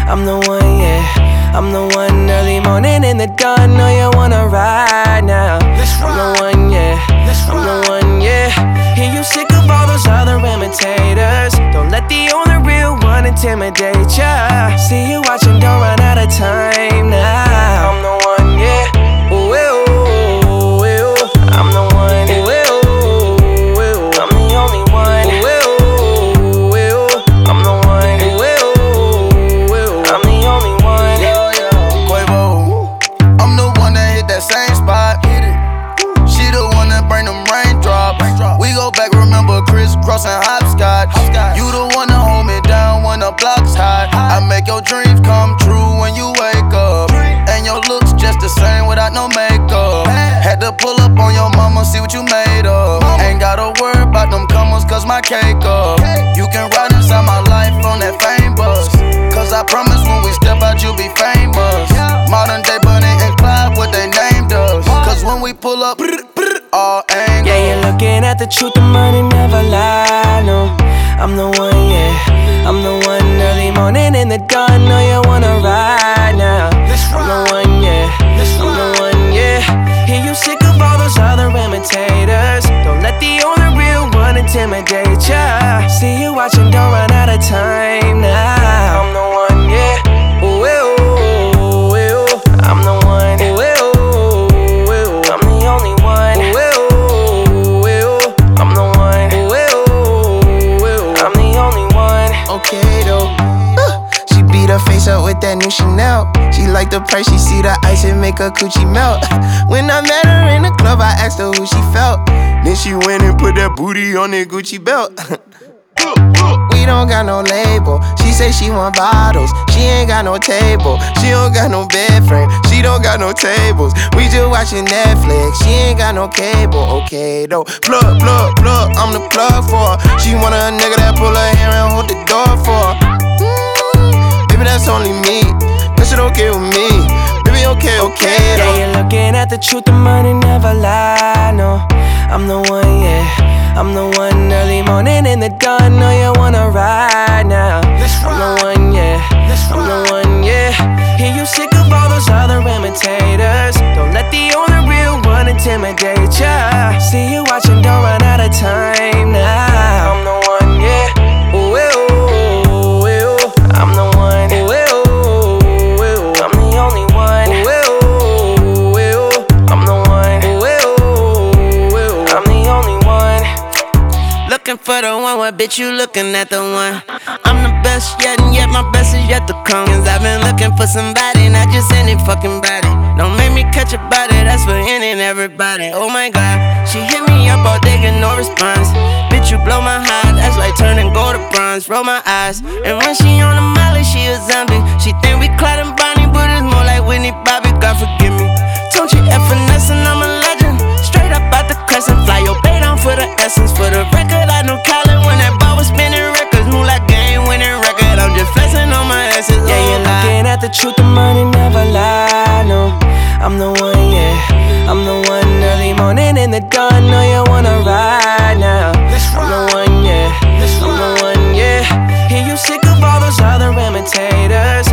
I'm the one, yeah. I'm the one early morning in the dawn. Know you wanna ride now. I'm the one, yeah. I'm the one, yeah. Hear you sick of all those other imitators. Don't let the only real one intimidate ya. See you watching, don't run out of time now. I'm the one, yeah. Ooh, ooh, ooh. I'm the one, ooh, ooh, ooh. I'm the only one, ooh, ooh, ooh. I'm the one, ooh, ooh, ooh. I'm the only one. Quavo, I'm the one that hit that same spot. She the one that bring them raindrops. We go back, remember crisscross and hopscotch. You the one that hold me down when the block's hot. I make your dreams come true when you wake up. And your looks just the same without no makeup. Had to pull up on your mama, see what you made of. Ain't gotta worry about them comers, cause my cake up. You can ride inside my life on that fame bus. Cause I promise when we step out, you'll be famous. Modern day Bonnie and Clyde, what they named us. Cause when we pull up, all angles. Yeah, you're looking at the truth, the money never lie, no. I'm the one, yeah. I'm the one early morning in the dawn. Know you wanna ride now. I'm the one, yeah. I'm the one, yeah. Hear you sick of all those other imitators. Don't let the only real one intimidate ya. See you watching, don't run out of time now. I'm the one, yeah. Ooh, ooh, ooh. I'm the one, ooh, ooh, ooh. I'm the only one, ooh, ooh, ooh. I'm the one, ooh, ooh, ooh. I'm the only one. Okay though. She beat her face up with that new Chanel. She like the price, she see the ice and make her coochie melt. When I met her in the club, I asked her who she felt. Then she went and put that booty on that Gucci belt. We don't got no label. She say she want bottles. She ain't got no table. She don't got no bed frame. She don't got no tables. We just watching Netflix. She ain't got no cable. Okay though. Plug, plug, plug. I'm the plug for her. She want a nigga that pull her hair and hold the door for her. Baby, that's only me. That shit okay with me. Baby, okay though. Yeah, you're looking at the truth, the money never lie, no. I'm the one, yeah. I'm the one early morning in the dawn. Know you wanna ride now. I'm the one, yeah. I'm the one, yeah. Hear you sick of all those other imitators. Don't let the only real one intimidate ya. See you watching, don't run out of time now. I'm the one, yeah. Ooh, ooh, ooh. I'm the one, ooh, ooh, ooh. I'm the only one, ooh, ooh, ooh. I'm the one, ooh, ooh, ooh. I'm the only one. Looking for the one, what bitch you looking at the one? I'm the best yet, and yet my best is yet to come. Cause I've been looking for somebody, not just any fucking body. Don't make me catch a body, that's for any and everybody. Oh my god, she hit me up all day, get no response. Bitch, you blow my heart, that's like turning gold to bronze. Roll my eyes, and when she on the molly, she a zombie. She think we Clyde and Bonnie, but it's more like Whitney Bobby, God forgive me. Don't you F finesse and I'm a legend. Straight up out the crescent, fly your bait on for the essence. For the record, I know Colin when that ball was spinning records. Move like game winning record, I'm just flexing on my essence. Yeah, you're looking at the truth, the money never lie, no. I'm the one, yeah. I'm the one early morning in the dawn. Know you wanna ride now. I'm the one, yeah. I'm the one, yeah. Hear you sick of all those other imitators.